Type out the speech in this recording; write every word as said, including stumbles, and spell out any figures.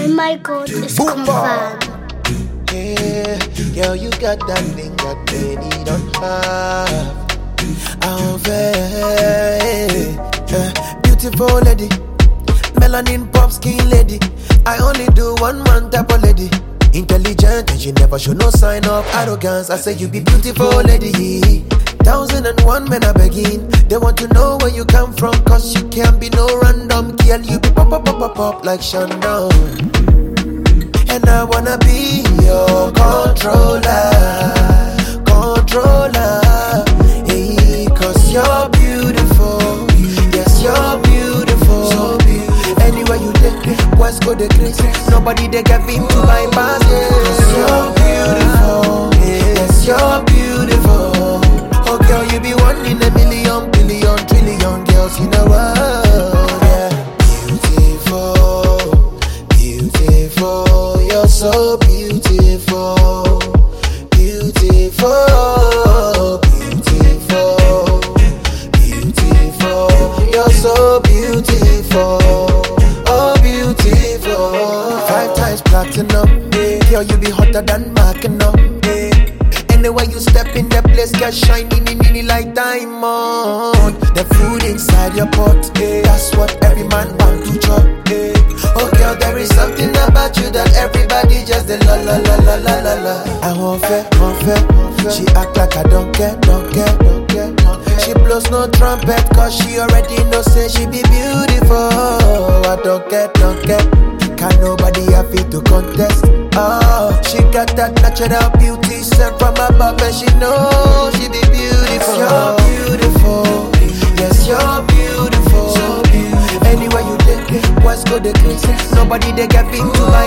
my God is confirmed. Yeah, girl, you got that thing that many don't have. I'm very uh, beautiful lady, melanin pop skin lady. I only do one man type of lady. Intelligent and she never show no sign of arrogance. I say you be beautiful lady. Thousand and one men are begging. They want to know where you come from, cause you can't be no random girl. You be pop pop pop pop pop like Shandon. And I wanna be your controller, controller. Hey, cause you're beautiful. Yes, you're beautiful. So beautiful. Anywhere you take, West go the grace. Nobody they get him to bypass. Yes, you're beautiful. Yes, you're beautiful. Oh girl, you be one in a million, billion, trillion girls in the world. Yeah, beautiful, beautiful. You're so beautiful, beautiful, beautiful, beautiful. You're so beautiful, oh beautiful. Five times platinum, girl, you be hotter than Mackinac. Anywhere you step in the place, get shining in, in, in like diamond. The food inside your pot, eh, that's what every man want to chop. Eh. Oh girl, there is something about you that everybody just the la la la la la la la. I won't fair, won't fair. She act like I don't care, don't care, don't care. She blows no trumpet, cause she already know say she be beautiful. I don't care, don't care. Can't nobody have it to contest. Oh, she got that natural beauty sent from above, and she knows she be beautiful. Yes, you're beautiful. Yes, you're beautiful. So beautiful. Anywhere you take, West go the grace. Nobody they get into